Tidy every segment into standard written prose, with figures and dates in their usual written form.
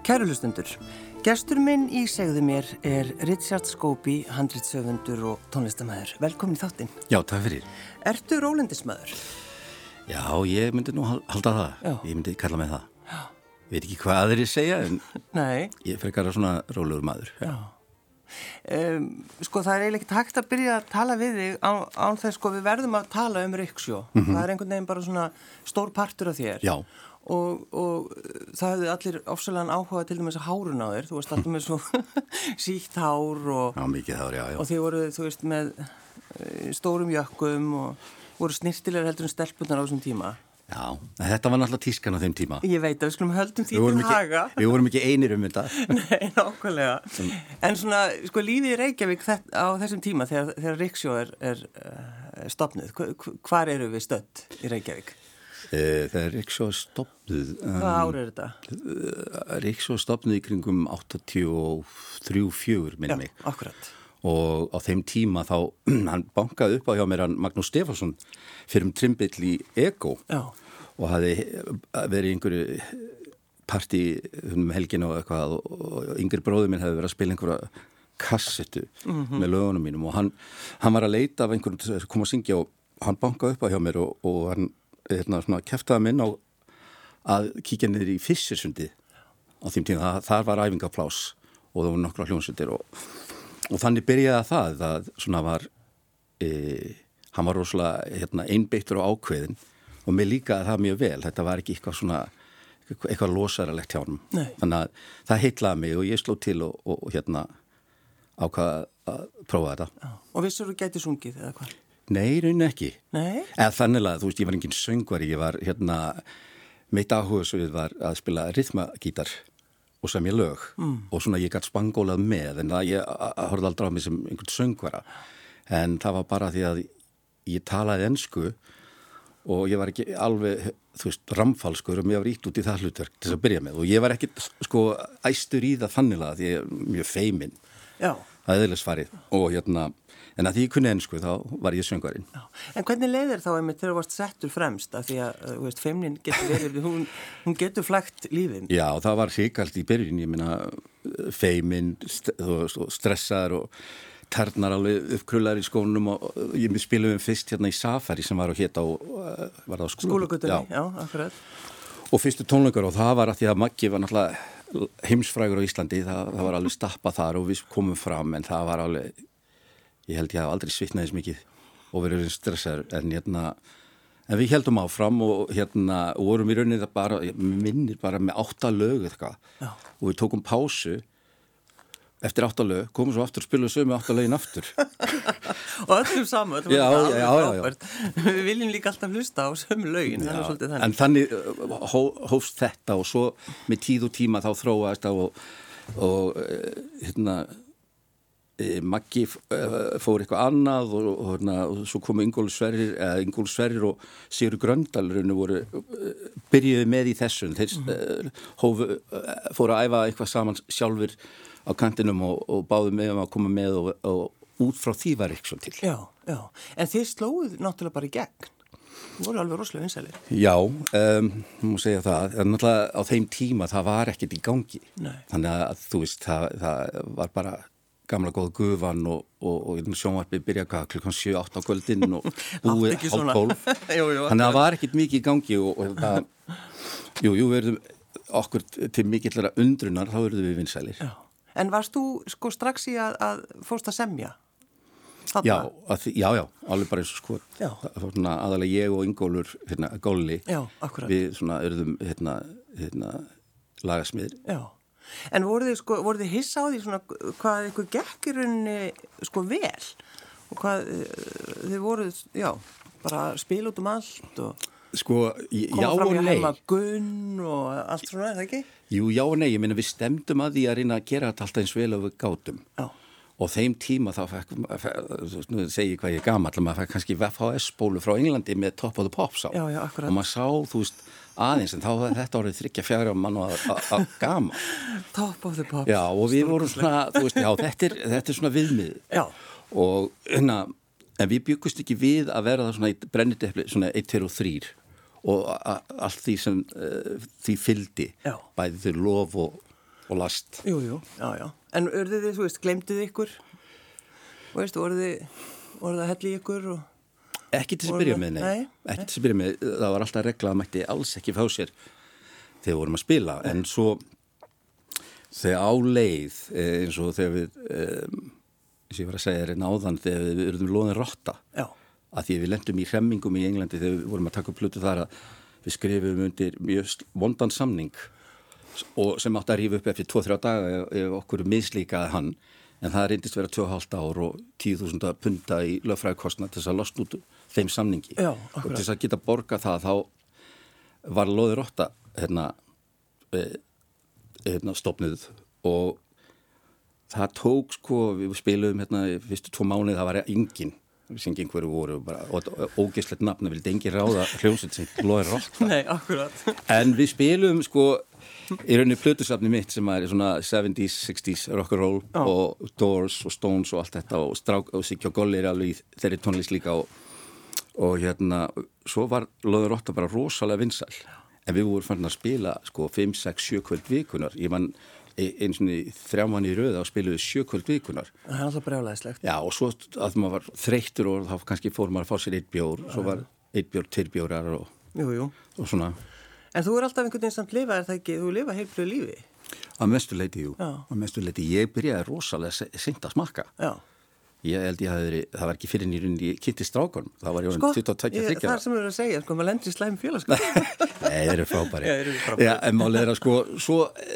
Kæru hlustendur, gestur minn í Segðu mér Richard Scobie, handritshöfundur og tónlistarmaður. Velkomin í þáttinn. Já, takk fyrir. Ertu rólendismaður? Já, ég myndi nú halda það. Já. Ég myndi kalla mig það. Já. Ég veit ekki hvað aðrir segja, en Nei. Ég frekar svona rólegur maður. Já. Sko, það eiginlega ekki hægt að byrja að tala við þig án þess, sko, við verðum að tala Riksjó. Það einhvern veginn bara svona stór partur af þér. Já. Og það hefði allir ofsalega áhuga til dæmis að hárun á þér. Þú varst alltaf með svo sítt hár og... Já, mikið hár, já. Og þið voru, þú veist, með stórum jökkum og voru snirtilegar heldur en stelpunnar á þessum tíma. Já, þetta var náttúrulega tískan á þeim tíma. Ég veit að við skulum höldum því til haga. Við vorum ekki einir þetta. Nei, nákvæmlega. En svona, sko, lífið í Reykjavík á þessum tíma þegar Riksjó er stofnuð, hvar eru við stödd í Reykjavík? Þegar Riksjó stofnuð... Hvað ár er þetta? Riksjó stofnuð í kringum 83-84, minni mig. Já, akkurat. Og á þeim tíma þá, hann bankaði upp á hjá mér Magnús Stefánsson fyrir trimbill í Ego. Já. Og hafði verið einhverju partí helgin og eitthvað og yngri bróður minn hefði verið að spila einhverja kassettu með lögunum mínum og hann var að leita af einhverjum sem kom að syngja og hann bankaði upp á hjá mér og hann svona keftaði minn á að kíkja niður í Fischersundi á þeim tíma. Þar var æfingaplás og það voru nokkra hljómsveitir og þannig byrjaði það svona var hann var rosalega einbeittur og ákveðin og mér líkaði það mjög vel. Þetta var ekki eitthvað losaralegt hjá honum. Nei. Þannig að það heitlaði mig og ég sló til og ákvað að prófa þetta. Já. Og vissur þú gæti sungið eða hvað? Nei, raunin ekki. Nei? Eða þannig að, þú veist, ég var engin söngvari, ég var mitt áhugasvið var að spila rytmagítar og semja lög og svona ég gat spangólað með en ég horfði aldrei á mig sem einhvern söngvara en það var bara því að ég talaði ensku og ég var ekki alveg, þú veist, ramfalskur og mér var ítt út í það hlutverk til þess að byrja með og ég var ekki, sko, æstur í það þannig að því ég er mjög feiminn. Já. Það er eðlisfarið og en að því ég kunni ensku þá var ég söngvarinn. Já. En hvernig leið þér þá einmitt þegar þú varst settur fremst af því að, þú veist, feimnin getur verið, hún getur flækt lífin? Já, það var hrikalt í byrjun, ég meina feiminn, stressaður og ternar alveg uppkrullar í skónum og ég spilaði fyrst í Safari sem var var það á Skúlagötunni, já, akkurat. Og fyrstu tónleikar og það var að því að Maggi var náttúrulega heimsfrægur á Íslandi, það var alveg stappað þar og við komum fram en það var alveg, ég held ég hafa aldrei svitnað þess mikið og verið stressaður en við heldum áfram og vorum í rauninni bara með 8 lög eitthvað og við tókum pásu eftir 8 lög, komum svo aftur og spiluðum sömu 8 lögin aftur. Og öllum saman, þetta var alveg frábært. Við viljum líka alltaf hlusta á sömu lögin, það er svolítið þannig. En þannig hófst þetta og svo með tíð og tíma þá þróaðist það og Maggi fór eitthvað annað og svo komu Ingólfur Sverrir og Sigurður Gröndal byrjuðu með í þessum. Þeir fóru að æfa eitthvað saman sjálfur á kantinum og báðu með að koma með og út frá því var Riksjó til. Já. En þið slóðuð náttúrulega bara í gegn. Það voru alveg rosalega vinsælir. Já, má segja það. En náttúrulega á þeim tíma það var ekkert í gangi. Nei. Þannig að þú veist, það var bara gamla góð gufan og sjónvarpið byrja klukkan 7-8 á kvöldin og búið 11:30. Þannig að það var ekkert mikið í gangi og við verðum okkur til mikillara undrunar, þá verðum við vinsælir. Já. En varst þú sko strax í að fórst að semja? Já, alveg bara eins og sko. Það var svona aðalega ég og Ingólfur Golli. Já, akkurat. Við svona urðum lagasmiðir. Já. En voru þið hissa á því svona hvað ykkur gekk í rauninni sko vel og hvað þið voruð, bara spila út allt og sko, já og nei. Koma fram í heima Gunn og allt svona, er það ekki? Jú, já og nei, ég meina við stemdum að því að reyna að gera þetta alltaf eins vel og við gátum. Já. Og þeim tíma þá nú segi ég hvað ég er gamall, maður fekk kannski VHS-spólu frá Englandi með Top of the Pops á. Já, akkurat. Og maður sá, þú veist, aðeins, en þá var þetta orðið 3-4 mann að gama. Top of the Pops. Já, og við vorum svona, þú veist, þetta er svona viðmið. Já. Og en við byggust ekki við að vera það svona í brennidepli, svona 1, 2 og 3 og allt því sem því fylgdi. Já. Bæði þau lof og last. Jú, já. En urðið þið, þú veist, glemduð ykkur? Þú veist, voruð það helli ykkur og... Ekki til þess að byrja með, nei. Ekki til þess að byrja með, það var alltaf regla að mætti alls ekki fá sér þegar við vorum að spila. En svo þegar á leið, eins og þegar við, eins og ég var að segja þér áðan, þegar við urðum loðin rotta. Já. Að því við lentum í hremmingum í Englandi þegar við vorum að taka upp hlutu þar að við skrifum undir mjög vondan samning og sem átti að rífa upp eftir 2-3 daga ef okkur mislíkaði hann. En það reyndist vera 2,5 ár og 10.000 punda í lögfræðikostnað til þess að losna út þeim samningi. Já, akkurat. Og til þess að geta borga það, þá var loðin rotta stofnuð og það tók við spiluðum fyrstu 2 mánuði, það var enginn. Við syngið hverju voru bara, og ógeðslegt nafn, það vildi enginn ráða hljómsveit sem loðin rotta. Nei, akkurat. En við spiluðum í rauninni plötusafni mitt sem er svona 70s, 60s rock'n'roll og Doors og Stones og allt þetta og Siggi og Golli alveg í þeirri tónlist líka og svo var loðin rotta bara rosalega vinsæl. En við vorum fann að spila 5, 6, 7 kvöld vikunar. Ég man eins og 3 mánuði í röð og spiluði 7 kvöld vikunar. Það er alltaf brjálæðislegt. Já, og svo að maður var þreyttur og þá kannski fór maður að fá sér 1 bjór, svo var 1 bjór, 2 bjórar og svona. En þú alltaf einhvern veginn samt lifað, er það ekki? Þú lifað heilbrigðu lífi? Að mestu leyti, jú. Að mestu leyti. Ég byrjaði rosalega seint að smakka. Já. Ég held það var ekki fyrir nýrunni ég kynnti strákunum. Það var ég 22-23 ára. Það sem þú eru að segja, maður lendir í slæm félagsskap. Nei, þeir eru frábæri. Já, en málið er að svo,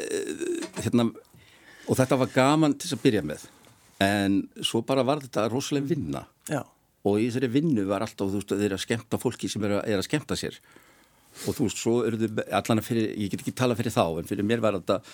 og þetta var gaman til þess að byrja með. En svo bara var þetta rosalega vinna. Já. Og í þessari vinnu var alltaf, þú veist, þeir eru að skemmta fólki sem er að skemmta sér. Og þú veist, svo eru þau allan að ég get ekki tala fyrir þá, en fyrir mér var þetta,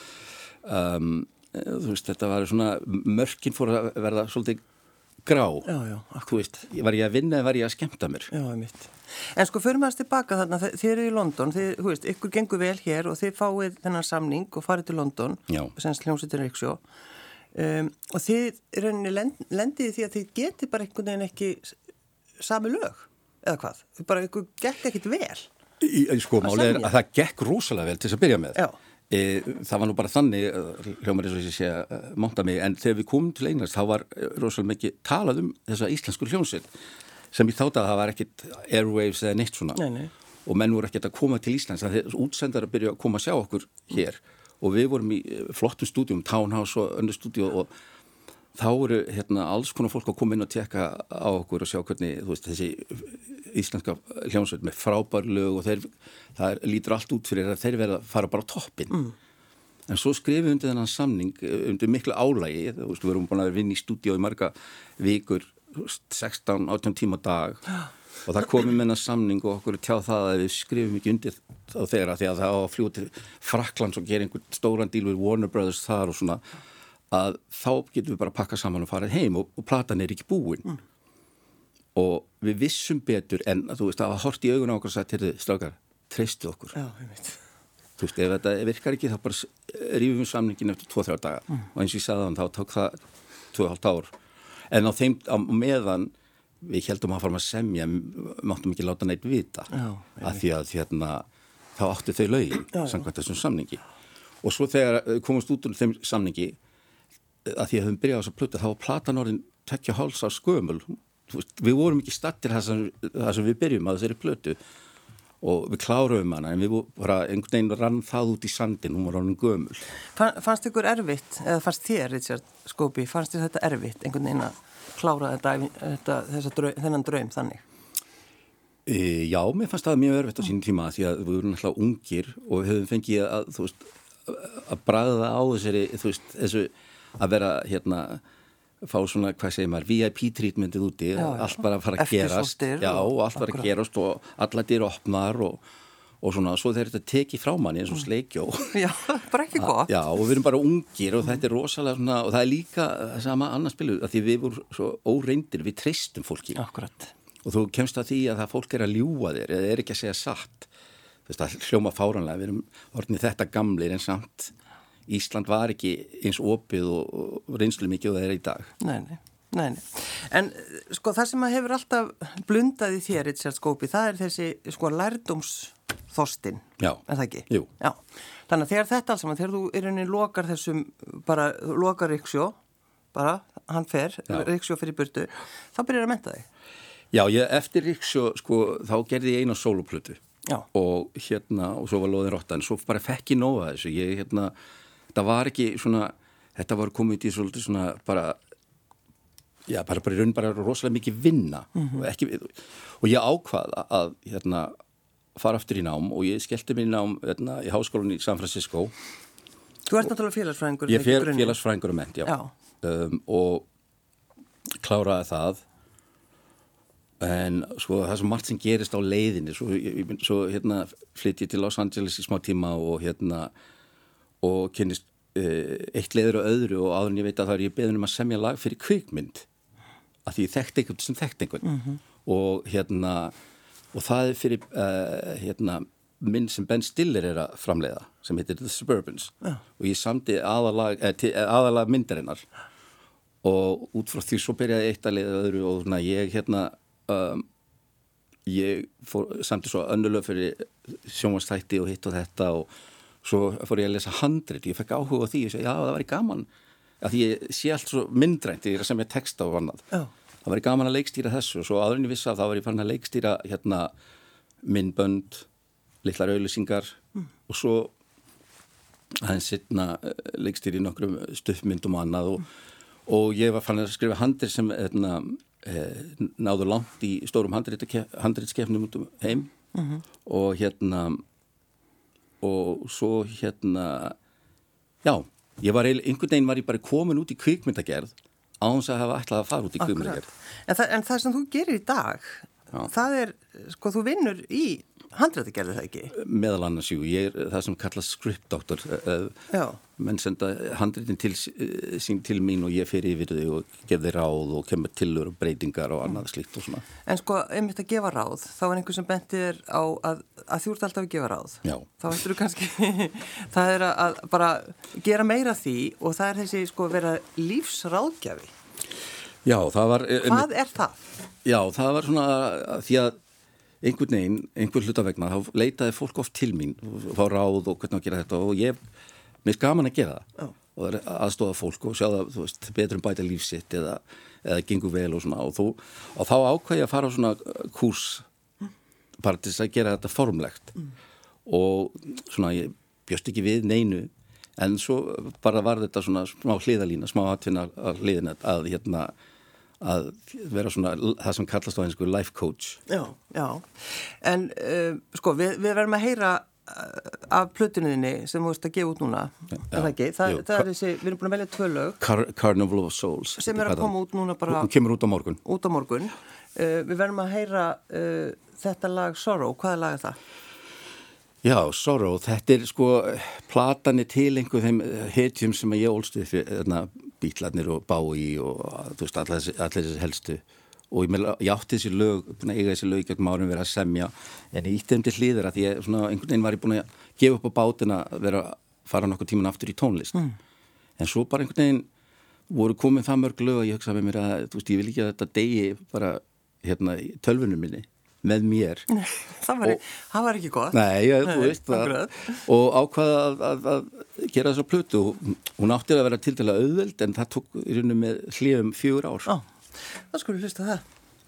þú veist, þetta var svona, mörkin fór að verða svolítið grá. Já, þú veist, var ég að vinna eða var ég að skemmta mér? Já, mitt. En förum aðeins tilbaka þarna, þið eru í London, þú veist, ykkur gengur vel hér og þið fáið þennan samning og farið til London, semst hljómsveitin Riksjó, og þið lendið því að þið geti bara einhvern veginn ekki sami lög, eða hvað? Þið bara ykkur gekk ekkit vel. Málið er að það gekk rosalega vel til þess að byrja með. Já. Það var nú bara þannig, hljómar eins og ég sé að monta mig, en þegar við komum til Englands þá var rosalega mikið talað þessa íslensku hljómsveit sem ég þátt að það var ekkit airwaves eða neitt svona. Nei. Og menn voru ekkit að koma til Íslands, þannig að útsendar að byrja að koma að sjá okkur hér og við vorum í flottum stúdíum, Townhouse og önnur stúdíu og þá voru alls konar fólk að koma inn og tjekka á okkur og sjá hvernig, þú veist, þessi íslenska hljómsveit með frábær lög og það lítur allt út fyrir að þeir verða að fara bara á toppinn. En svo skrifum við undir þennan samning, undir miklu álægi, þú veist, við erum búin að vinna í stúdíu í marga vikur, 16-18 tíma á dag og það komum með þennan samning og okkur tjáð það að við skrifum ekki undir á þeirra því að það á að fljúa til Frakklands og gera einhvern stóran díl við Warner Brothers þar og svona að þá getum við bara pakkað saman og farið heim og platan er ekki búin. Og við vissum betur en þú veist, það var hort í augun á okkur og sagt, heyrðu, strákar, treystu okkur. Já, ég veit. Þú veist, ef þetta virkar ekki, þá bara rífum við samningin eftir 2-3 daga. Og eins og ég sagði þann, þá tók það 2,5 ár. En á meðan við heldum að fara að semja, máttum ekki láta neitt vita. Já, að því að þá áttu þau lögin, samkvæmt þessum samningi. Og svo þegar komumst út úr þeim samningi, að því að höfum byrjað á þessa plötu, þá var platan orðin 2,5 ára gömul. Við vorum ekki stattir það sem við byrjum að þessari plötu og við kláruðum hana en við bara einhvern veginn rann það út í sandin, hún var orðin gömul. Fannst ykkur erfitt, eða fannst þér, Richard Scobie, fannst þér þetta erfitt einhvern veginn að klára þennan draum þannig? Já, mér fannst það mjög erfitt á sínum tíma því að við vorum alltaf ungir og við höfum fengið að, þú veist, að bragða á þessari, þú veist, þessu að vera fá svona, hvað segir maður, VIP-trítmentið úti, allt bara að fara að gerast. Já, og allt bara að gerast og allar dyr opnar og svona, svo þeir þetta tekið frá manni eins og sleikjó. Já, bara ekki gott. Já, og við erum bara ungir og þetta er rosalega svona, og það er líka sama annars spilu, að því við vorum svo óreyndir, við treystum fólki. Akkurat. Og þú kemst að því að það fólk er að ljúga þér, eða er ekki að segja satt. Þú veist, það hljóma fáranlega, við erum orðnið þetta gamlir en samt Ísland var ekki eins opið og reynslu mikið og það er í dag. Nei. En sko það sem að hefur alltaf blundað í þér, Richard Scobie, það er þessi sko lærdóms Þorstein, Já. Er það ekki? Jú. Já. Þannig að þegar þetta alls saman, þegar þú í rauninni lokar þessum, bara lokar Riksjó, bara, hann fer, Riksjó fyrir burtu, þá byrjar að mennta þig. Já, eftir Riksjó, sko, þá gerði ég eina sólóplötu. Já. Og og svo var Lóðin Rotta, en svo bara fekk ég nóg að þessu. Það var ekki svona, þetta var komið í svolítið svona bara í raun bara rosalega mikið vinna og ég ákvað að fara aftur í nám og ég skellti mig í nám í háskólanum í San Francisco. Þú ert náttúrulega félagsfræðingur. Ég félagsfræðingur mennt, já. Og kláraði það. En sko það er svo margt sem gerist á leiðinni, svo flytti ég til Los Angeles í smá tíma og kynnist eitt leiður og öðru og áður en ég veit að það er ég beðin að semja lag fyrir kvikmynd að því ég þekkti einhvern sem þekkti einhvern og það er fyrir minn sem Ben Stiller er að framleiða sem heitir The Suburbans og ég samdi aðalag myndarinnar og út frá því svo byrjaði eitt að leiða öðru og ég samti svo önnulög fyrir sjónvarpsþætti og hitt og þetta og svo fór ég að lesa handrit, ég fekk áhuga á því og segi, já, það væri gaman að því ég sé allt svo myndrænt ég sem ég texta og annað það væri gaman að leikstýra þessu og svo áður en ég vissi að þá var ég farin að leikstýra myndbönd, litlar auglýsingar og svo aðeins seinna leikstýri nokkrum stuttmyndum og annað og ég var farin að skrifa handrit sem náðu langt í stórum handritskeppnum út heim og og svo já, einhvern veginn var ég bara komin út í kvikmyndagerð án þess að hafa ætlað að fara út í kvikmyndagerð. En það sem þú gerir í dag, það er, sko, þú vinnur í handritagerð, það ekki? Meðal annars, jú, ég það sem kallast script doctor. Menn senda handritin sín til mín og ég fer yfir þau og gef þeir ráð og kemur tillögur og breytingar og annað slíkt og svona. En sko, einmitt að gefa ráð, þá var einhver sem benti þér á að þú ert alltaf að gefa ráð. Já. Þá ættir þú kannski, það er að bara gera meira því og það er þessi, sko, vera lífsráðgjafi. Já, það var... Hvað er það? Já, það var svona því að einhver hluta vegna, þá leitaði fólk oft til mín og fá ráð og hvernig að gera þetta og mér er gaman að gera það og aðstofa fólk og sjá það, þú veist, betur bæta lífsitt eða gengur vel og svona og þá ákvað ég að fara á svona kúrs bara til þess að gera þetta formlegt og svona ég bjóst ekki við neinu en svo bara var þetta svona smá hliðalína, smá atvinna hliðina að vera svona það sem kallast á einsku life coach. Já. En sko, við verðum að heyra af plötuninni sem þú veist að gefa út núna. Er það ekki? Það er þessi, við erum búin að velja 2 lög. Carnival of Souls. Sem er að koma út núna bara... Hún kemur út á morgun. Út á morgun. Við verðum að heyra þetta lag Sorrow. Hvaða lag er það? Já, Sorrow. Þetta er sko platanir til einhver þeim hetjum sem ég ólst við fyrir Bítlarnir og Bowie og þú veist, allir þessi helstu og ég átti þessi lög, eiga þessi lög gegnum árum verið að semja en ég ítti þeim til hliðar að ég svona einhvern veginn var ég búin að gefa upp á bátinn að fara nokkuð tíman aftur í tónlist en svo bara einhvern veginn voru komið það mörg lög og ég hugsaði með mér að þú veist, ég vil ekki að þetta degi bara í tölvunum minni með mér. Það var ekki gott. Nei, þú veist það. Og ákvaða að gera þessa plötu og hún átti að vera tiltölulega auðveld en það tók í rauninu með hléum 4 ár. Það skulum hlusta það.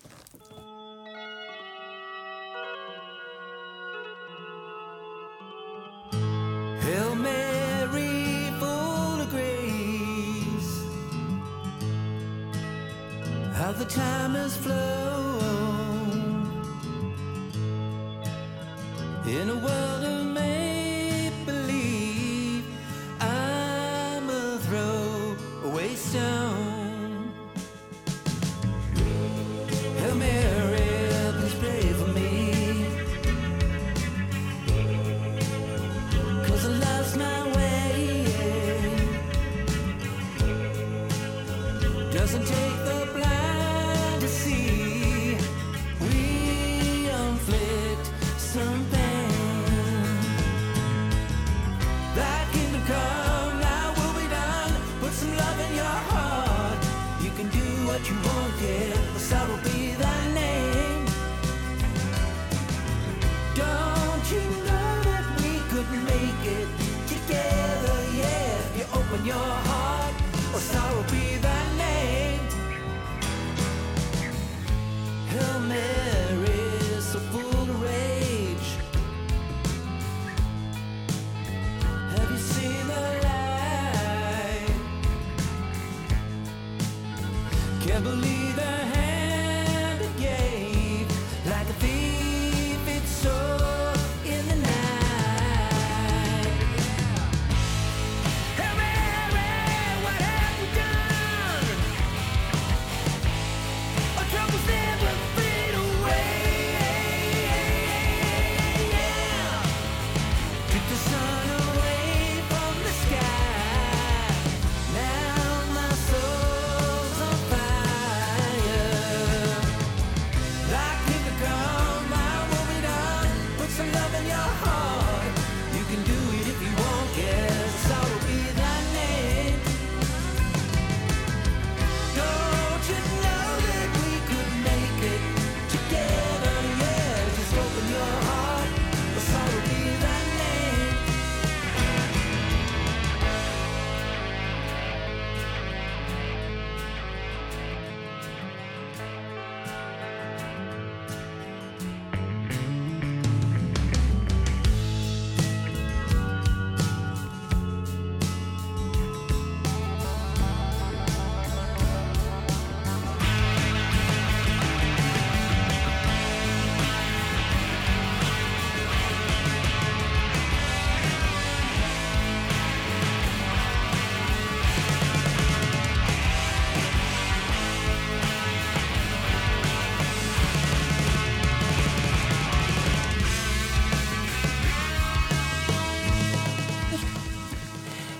Hail Mary, full of grace, how the time has flown. In a world of make-believe, I'm a throwaway stone. Hail Mary, please pray for me, 'cause I lost my way. Doesn't take the blind to see, we inflict some pain. Come, now we'll be done. Put some love in your heart. You can do what you want, yeah. The sorrow will be thy name. Don't you know?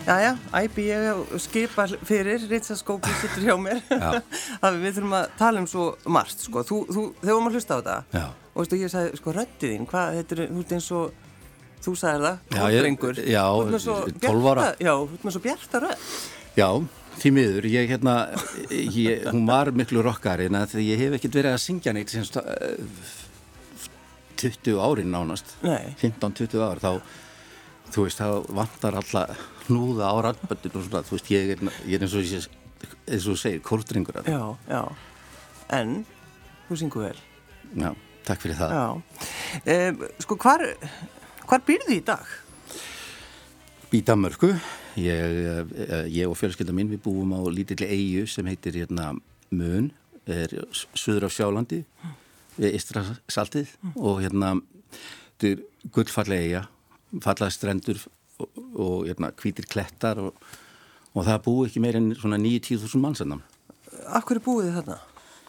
Jæja, æpi ég skipa fyrir Ritsaskóki sittur hjá mér að við þurfum að tala svo margt sko. Þú þegar maður hlusta á þetta og veistu, ég sagði, sko, röddið þín, hvað, þetta er, þú ert eins og þú sagðir það, kóldrengur. Já, 12 ára. Já, þú ert með svo bjarta rödd. Já, því miður, hún var miklu rockari en að ég hef ekkert verið að syngja neitt sem 20 árin nánast. Nei. 15-20 ár, þá þú veist, það vantar alla hnúða á raddböndin og svona, þú veist, ég er eins og þú segir, kórdrengur að það. Já, en þú syngur vel. Já, takk fyrir það. Já, sko, hvar býrðu í dag? Í Danmörku. Ég og fjölskylda mín, við búum á lítilli eyju sem heitir Mön, suður af Sjálandi, við Eystrasaltið og þetta er gullfalleg eyja, fallaði strendur og hvítir klettar og það búið ekki meir en svona 9-10.000 manns þarna. Af hverju búið þið þarna?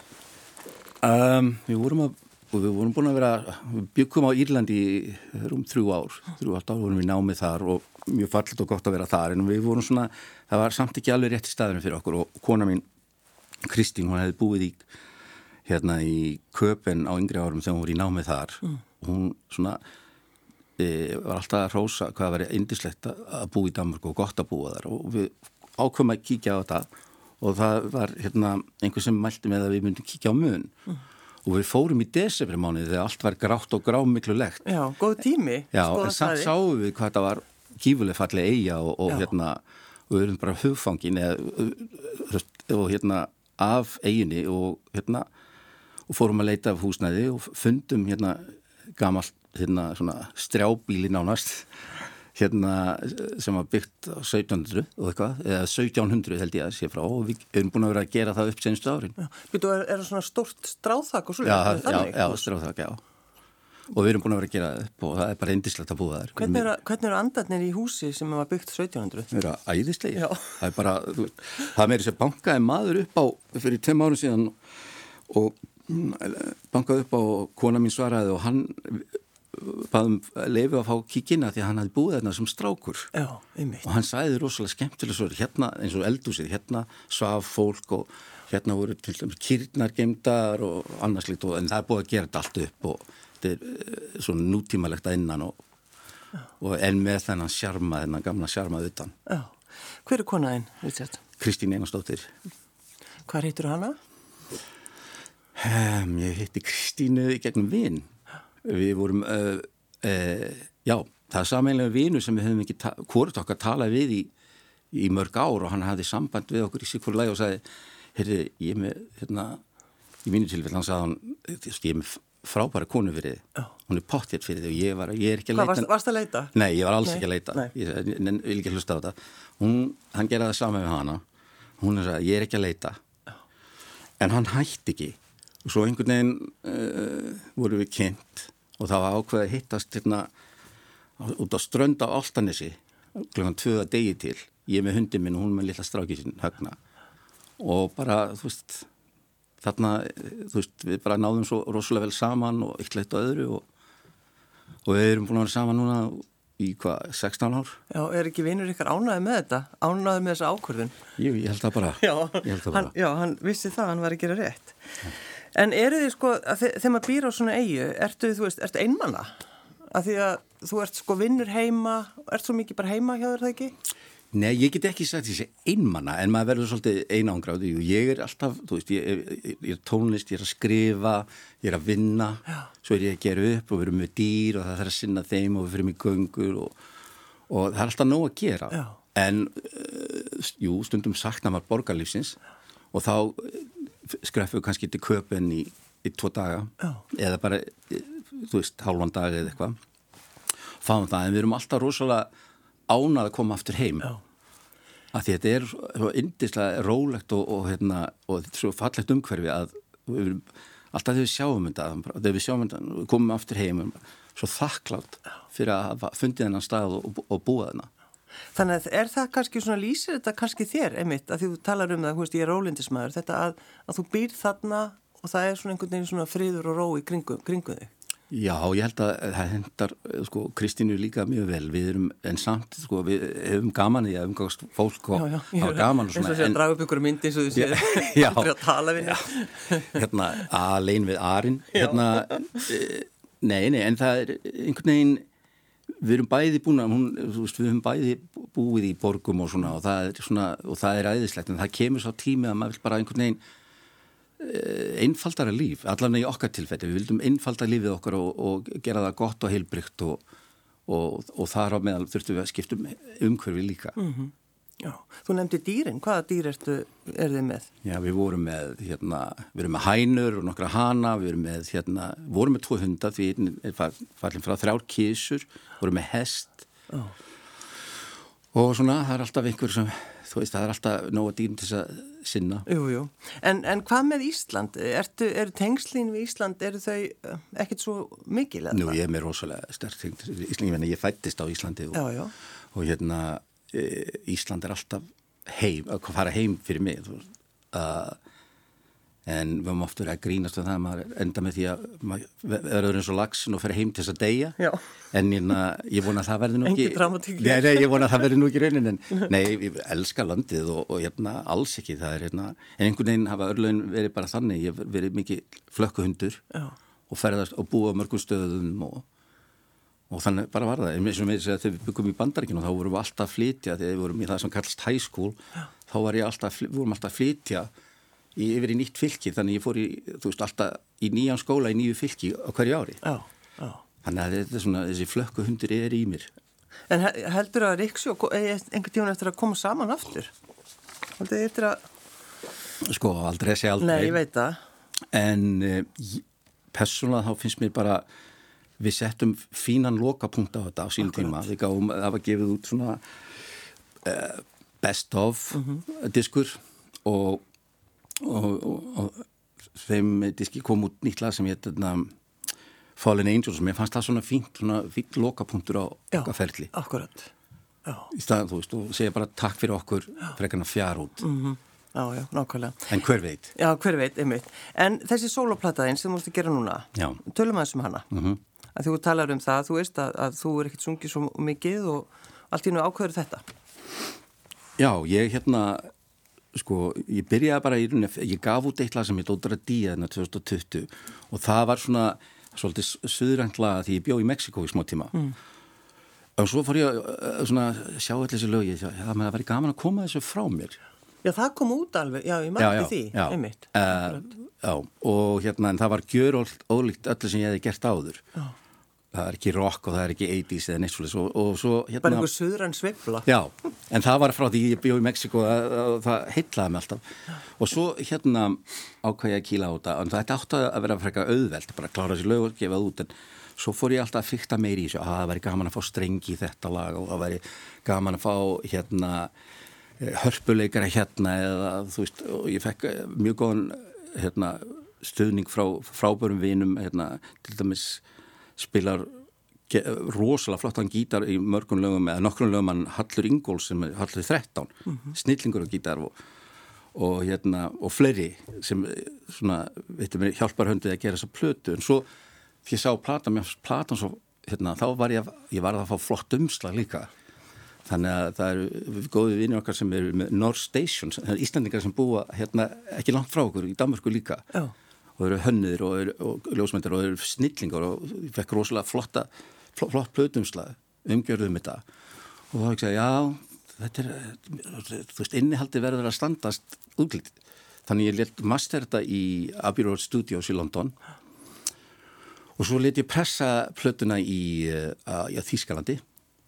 Við vorum búin að við byggum á Írlandi í 3 ár vorum við námið þar og mjög fallet og gott að vera þar en við vorum svona, það var samt ekki alveg rétt í staðinu fyrir okkur og kona mín Kristín, hún hefði búið í Köpen á yngri árum þegar hún voru í námið þar og hún svona var alltaf að hrósa hvað var yndislegt að búa í Danmörku og gott að búa þar og við ákveðum að kíkja á þetta og það var einhver sem mælti með að við myndum kíkja á Mön og við fórum í desembermánuði þegar allt var grátt og grámiklulegt. Já, góð tími. Já, en samt sáum við hvað það var gífurlega falleg eyja og við erum bara hugfangin og af eyjunni og fórum að leita af húsnæði og fundum gamalt svona strjábíli nánast sem var byggt á 1700 og eitthvað, eða 1700 held ég að sé frá og við erum búin að vera að gera það upp senstu árin. Já, býtu, er það svona stórt stráþak og svo? Já, stráþak, já. Og við erum búin að vera að gera það upp og það er bara yndislegt að búa þar. Hvernig eru andarnir í húsi sem var byggt 1700? Það eru æðislegir. Það er bara, það meiri sér bankaði maður upp á fyrir 2 árum síðan og bankaði upp á og kona mín svaraði og hann baðum leifu að fá kíkina því að hann hafði búið þarna sem strákur. Já, einmitt. Og hann sagði rosalega skemmtilega svo eins og eldhúsið, svaf fólk og voru til dæmis kýrnar geymdar og annars líkt en það er búið að gera þetta allt upp og þetta er svona nútímalegt að innan og en með þennan sjarma, þennan gamla sjarma utan. Já. Hver er konaðinn, Richard? Kristín Einarsdóttir. Hvað heitir hana? Ég heiti Kristínu í gegnum vin. Við vorum, já, það er sameinlega vinu sem við höfum ekki hvort okkar talað við í mörg ár og hann hafði samband við okkur í sikkur lagi og sagði, heyrðu, ég er með, í mínu tilfell, hann sagði hann, ég er með frábæra konu fyrir þið, hún er pottþétt fyrir þið og ég er ekki að leita. Hvað, varst að leita? Nei, ég var alls ekki að leita, ég vil ekki hlusta á þetta. Hann gerði það saman við hana, hún sagði, ég er ekki að leita, en hann hætti ekki og svo einhvern veginn voru við kynnt og það var ákveðið að hittast út á strönd á Álftanesi klukkan 2 að degi til. Ég með hundin minn og hún með litla strákið sinn, Högna. Og bara, þú veist, þarna, við bara náðum svo rosalega vel saman og eitt leitt á öðru og við erum búin að vera saman núna í 16 ár. Já, er ekki vinur ykkar ánægði með þetta? Ánægði með þessa ákvörðun? Jú, ég held það bara. Já, hann vissi það, hann var að gera rétt. En eru þið sko, þegar maður býr á svona eyju, ertu einmanna? Af því að þú ert sko vinnur heima, ert svo mikið bara heima hjá þér það ekki? Nei, ég get ekki sagt þessi einmanna, en maður verður svolítið einangráði og ég er alltaf, þú veist, ég er tónlist, ég er að skrifa, ég er að vinna, svo er ég að gera upp og við erum með dýr og það þarf að sinna þeim og við fyrir mig göngur og það er alltaf nóg að gera. Já. En, jú, stundum saknar maður borgarlífsins og þá skrefum við kannski til Köpen í 2 daga eða bara, þú veist, hálfan dag eða eitthvað. Fáum það, en við erum alltaf rosalega ánað að koma aftur heim. Já. Af því þetta er svo yndislega rólegt og þetta er svo fallegt umhverfi að við erum, alltaf þegar við sjáum þetta, við komum aftur heim, svo þakklátt fyrir að hafa fundið þennan stað og búa þarna. Þannig að er það kannski svona, lýsir þetta kannski þér einmitt, að því þú talar um það, ég er rólindismæður, þetta að þú býr þarna og það er svona einhvern veginn svona friður og ró í kringu þig? Já, ég held að það hendar sko Kristínu líka mjög vel. Við erum en samt sko við hefum gaman í að umgangast fólk og hafa gaman og svona. Eins og sé að draga upp ykkur mynd eins og þú séð aldrei að tala við hérna alein við Arin nei, en það einhvern veginn við erum bæði búin að við höfum bæði búið í borgum og svona og það er æðislegt en það kemur svo tími að maður vil bara einhvern veginn einfaldara líf, allan í okkar tilfelli við vildum einfalda lífið okkar og gera það gott og heilbrigt og þar á meðal þurftum við að skipta umhverfi líka. Já, þú nefndi dýrin, hvaða dýr eru þið með? Já, við vorum með við erum með hænur og nokkra hana, við erum með vorum með 2 hunda því einn er fallin frá 3 kísur, vorum með hest og svona það er alltaf einhver sem þú veist, það er alltaf nóga dýrum til þess að sinna. Jú. En hvað með Ísland? Eru tengslin við Ísland, eru þau ekkert svo mikil? Nú, ég er með rosalega sterk tengd Íslandi, ég fættist á Íslandi og Ísland er alltaf að fara heim fyrir mig en við höfum oft verið að grínast við það að maður enda með því að maður verður eins og laxin og fer heim til þess að deyja en ég vona að það verður nú ekki engin dramatík nei, ég vona að það verður nú ekki raunin en nei, ég elska landið og alls ekki það er en einhvern veginn hafa örlögin verið bara þannig ég hef verið mikið flökkuhundur og ferðast og búa á mörgum stöðum og þannig bara var það en eins og með þess að þegar við byggum í Bandaríkinu þá vorum við alltaf að flytja þegar við vorum í það sem kallast high school þá við vorum alltaf að flytja yfir í nýtt fylki, þannig ég fór alltaf í nýjan skóla í nýju fylki á hverju ári. Já. Þannig að þetta er svona, þessi flökkuhundur er í mér. En heldur að Riksjó einhvern tíma eftir að koma saman aftur? Heldur eftir að... Sko, aldrei að segja aldrei. Nei, ég veit það. En persónulega þá finnst mér bara, við settum fínan lokapunkt á þetta á sínum tíma. Við gáum, það var gefið út svona best of diskur og þeim diski kom út nýtt lag sem heit Fallen Angels og mér fannst það svona fínt lokapunktur á okkar ferli. Já, akkurat. Já. Í staðan, þú veist, og segja bara takk fyrir okkur frekar að fjara út. Já, nákvæmlega. En hver veit? Já, hver veit, einmitt. En þessi sóloplataðinn sem þú múst að gera núna, tölum aðeins hana. Að þú talar það, þú veist að þú er ekkert sungið svo mikið og allt í nú ákveður þetta. Já, ég sko, ég byrjaði bara ég gaf út eitt lag sem heit Ódra Día 2020 og það var svona svolítið suðrænt lag því ég bjó í Mexíkó í smá tíma og svo fór ég að sjá allir þessi lög það með að vera gaman að koma þessu frá mér. Já, það kom út alveg, ég mætti því einmitt. Já, og en það var gjörólíkt öllu sem ég hefði gert áður. Það er ekki rock og það er ekki 80s eða neitt svolítið og svo bara einhver suðræn sveifla. Já, en það var frá því ég bjó í Mexíkó og það heillaði mig alltaf og svo ákvað ég að kýla á þetta en þetta átti að vera frekar auðvelt bara að klára þessi lög og gefa það út en svo fór ég alltaf að fikta meir í þessu það væri gaman að fá strengi í þetta lag og það væri gaman að fá hörpuleikara eða þú veist og ég fekk mjög góðan stuðning frá frábærum vinum til dæmis spilar rosalega flottan gítar í mörgum lögum eða nokkrum lögum hann Hallur Ingóls sem er Hallur 13 snillingur á gítar og fleiri sem svona hjálpar höndið að gera þessa plötu en svo því ég sá platan svo þá var ég var að fá flott umslag líka þannig að það eru góði vinir okkar sem eru með North Station Íslendingar sem búa ekki langt frá okkur í Danmörku líka og eru hönnuðir og ljósmyndir og eru snillingar og ég fekk rosalega flott plötumslag umgjörðum þetta og þá ekki að þetta þú veist, innihaldi verður að standast útlítið. Þannig ég let master þetta í Abbey Road Studios í London og svo let ég pressa plötuna í Þýskalandi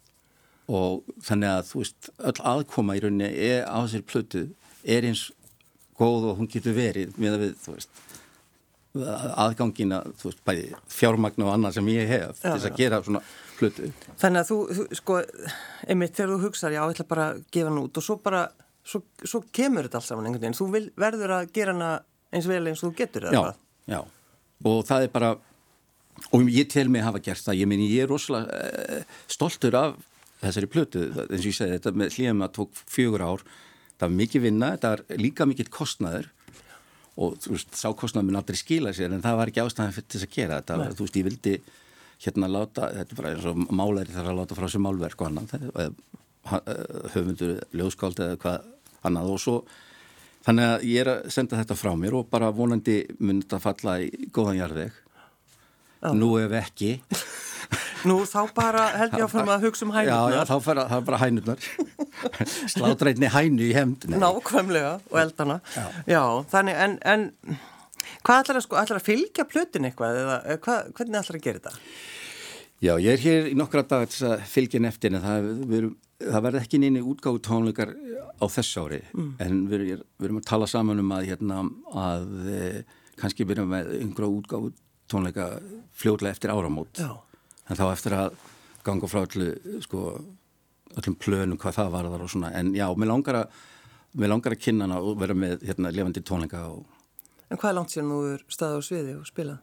og þannig að þú veist, öll aðkoma í rauninni á þessari plötu eins góð og hún getur verið með að við, þú veist, aðgangina, þú veist, bæði fjármagn og annað sem ég hef til þess að gera svona plötu. Þannig að þú sko, einmitt þegar þú hugsar, já, ég ætla bara að gefa hann út og svo kemur þetta alls saman einhvern veginn. Þú verður að gera hana eins vel eins og þú getur eða hvað? Já, og það er bara, og ég tel mig hafa gert það, ég er rosalega stoltur af þessari plötu, eins og ég segi, þetta með hlýjum að tók 4 ár, það var mikið vinna, þetta er líka mikið kostnaður og þú veist, sákostnaður mun aldrei skila sér en það var ekki ástæðan fyrir þess að gera þetta þú veist, ég vildi láta þetta bara eins og málari þarf að láta frá sér málverk og annað höfundur, ljóðskáld eða hvað annað og svo þannig að ég að senda þetta frá mér og bara vonandi mun þetta falla í góðan jarðveg nú ef ekki Nú þá bara held ég áfram að hugsa hænurnar. Já, þá fara það bara hænurnar. Slátra einni hænu í hefndinni. Nákvæmlega og eldana. Já, þannig en hvað ætlar að fylgja plötin eitthvað eða hvernig ætlar að gera þetta? Já, ég hér í nokkra daga til að fylgja henni eftir en það verði ekki neini útgáfu tónleikar á þessu ári en við erum að tala saman að kannski byrjum með einhverja útgáfu tónleika fljótlega eftir áramót. Já. En þá eftir að ganga frá öllum plönum hvað það varðar og svona. En já, mér langar að kynna hana og vera með lifandi tónleika. En hvað er langt síðan þú staðið á sviði og spilað?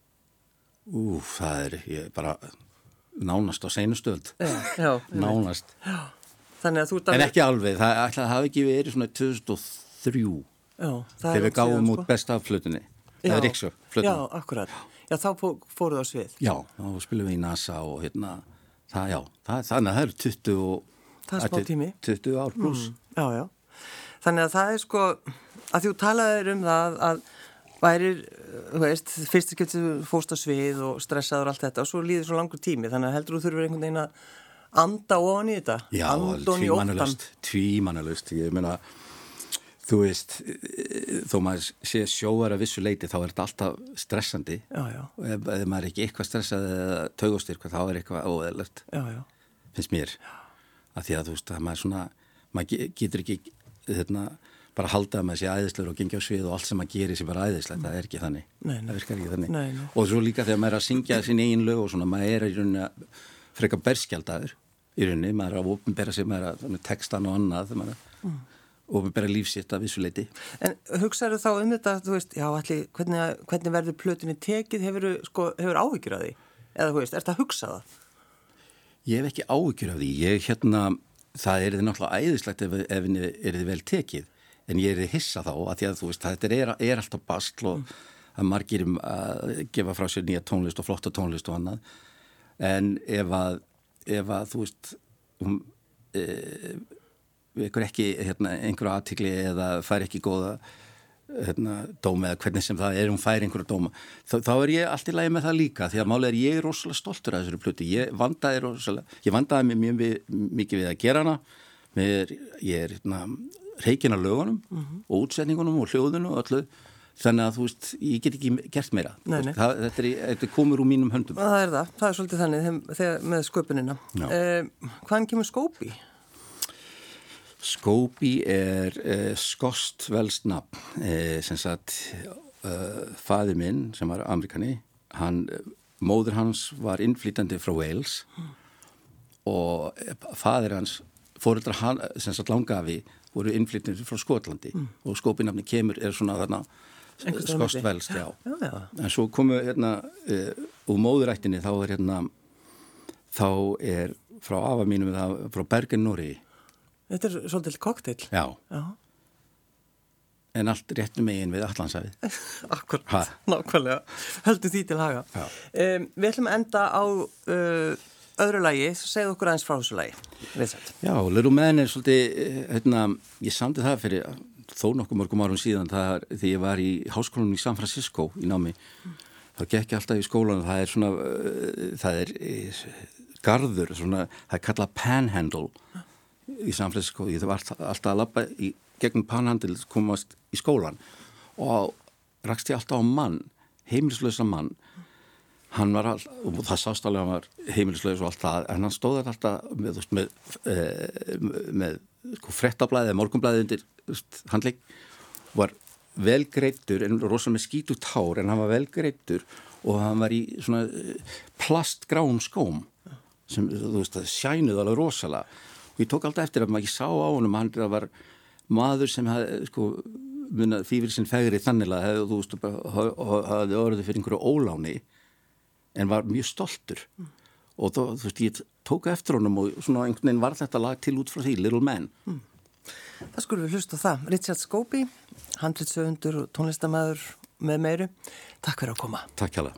Það ég bara nánast á seinustöld. Já. Nánast. Já. Þannig að þú En ekki alveg. Það hafi ekki verið svona 2003. Já. Þegar við gáum út besta af flutunni. Það er Riksjó flutunni. Já, akkurat. Já, þá fóruð á svið. Já, þá spilum við í NASA og þannig að það eru 20 ár pluss. Já. Þannig að það er að þú talaðir það að værir, þú veist, fyrst skipti fórst á svið og stressaður og allt þetta og svo líður svo langur tími, þannig að heldur þú þurfir einhvern veginn að anda ofan í þetta? Já, tvímannalaust, ég meina þú veist, þó maður sé sjóar að vissu leiti þá er þetta alltaf stressandi og ef maður er ekki eitthvað stressað eða taugastyrk þá er eitthvað óeðlegt finnst mér að því að þú veist, maður getur ekki bara halda að maður sé æðislegur og gengi á svið og allt sem maður gerir sé bara æðislegt, það er ekki þannig það virkar ekki þannig og svo líka þegar maður er að syngja sín eigin lög og svona, maður er í rauninni að freka berskjaldaður í rauninni, maður er að opinbera sig, maður er að textan og annað og bara lífsitt af vissu leiti. En hugsaðu þá þetta, þú veist, já, hvernig verður plötunni tekið, hefur áhyggjur af því? Eða, þú veist, ertu að hugsa það? Ég hef ekki áhyggjur af því. Það er náttúrulega æðislegt ef henni er vel tekið, en ég er hissa þá, að því að, þú veist, þetta er alltaf basl og að margir að gefa frá sér nýja tónlist og flotta tónlist og annað. En ef að þú veist, ykkur ekki einhverja athygli eða fær ekki góða dóma eða hvernig sem það er fær einhverja dóma, þá er ég allt í lagi með það líka því að málið ég er rosalega stoltur af þessari plötu, ég vandaði mig mjög mikið við að gera hana ég er reikin af lögunum og útsetningunum og hljóðinu og öllu þannig að þú veist, ég get ekki gert meira þetta komur úr mínum höndum það er svolítið þannig með sköpunina hvaðan kemur Skópi? Skópi er skost velst nafn sem sagt faðir minn sem var Amerikani móðir hans var innflytjandi frá Wales og faðir hans foreldrar hann sem sagt langafi voru innflytjandi frá Skotlandi og Skópi nafni kemur svona þarna skost velst já. En svo komu úr móðurættinni þá er frá afa mínum frá Bergen, Noregi. Þetta er svolítið kokteil. Já. En allt réttum megin við Atlantshafið. Akkurat, nákvæmlega. Höldum því til haga. Við ætlum að enda á öðru lagi, segðu okkur aðeins frá þessu lagi. Já, Little Man er svolítið, ég samdi það fyrir þó nokkuð mörgum árum síðan, þegar ég var í háskólanum í San Francisco í námi. Þá gekk ég alltaf í skólanum, það er garður, það er kallað Panhandle í San Francisco, ég var alltaf að labba í gegnum Panhandle komast í skólan og rakst ég alltaf á mann, heimilislausa mann hann var alltaf, og það sást alveg að hann var heimilislaus og allt það, en hann stóð alltaf með fréttablaðið, morgunblaðið undir handlegg, var velgreiddur, en rosalega með skítut hár, en hann var velgreiddur og hann var í svona plastgráum skóm sem, þú veist, það sjænuð alveg rosalega og ég tók alltaf eftir að maður ekki sá á honum, hann var maður sem hafði, fyrir sinn fegri þannilega, þú veist, hafði orðið fyrir einhverju óláni, en var mjög stoltur. Og þú veist, ég tók eftir honum og svona einhvern veginn var þetta lag til út frá því, Little Man. Það skulum við hlusta á það. Richard Scobie, handritshöfundur og tónlistarmaður með meiru. Takk fyrir að koma. Takk hérlega.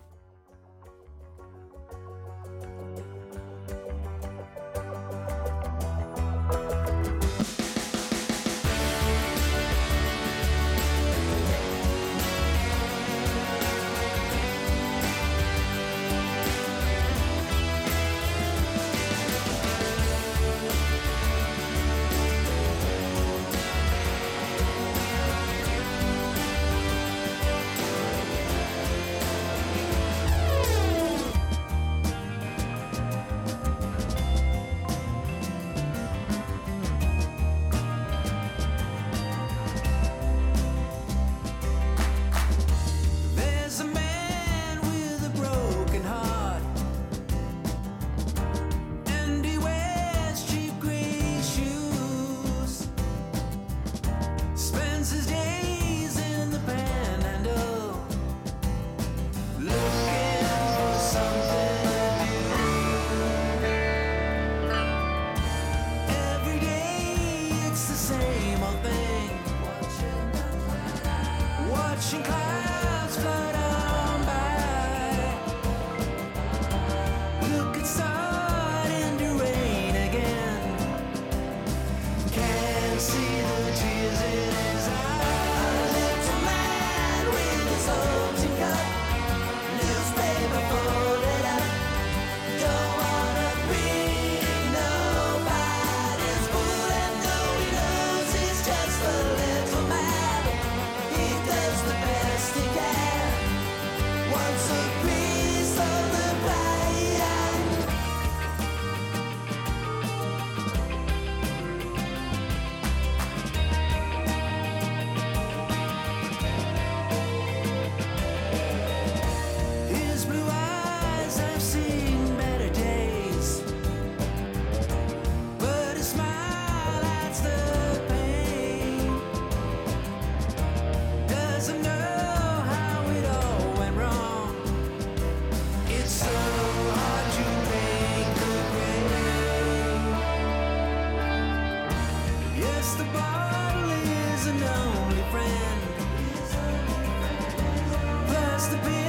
Plus the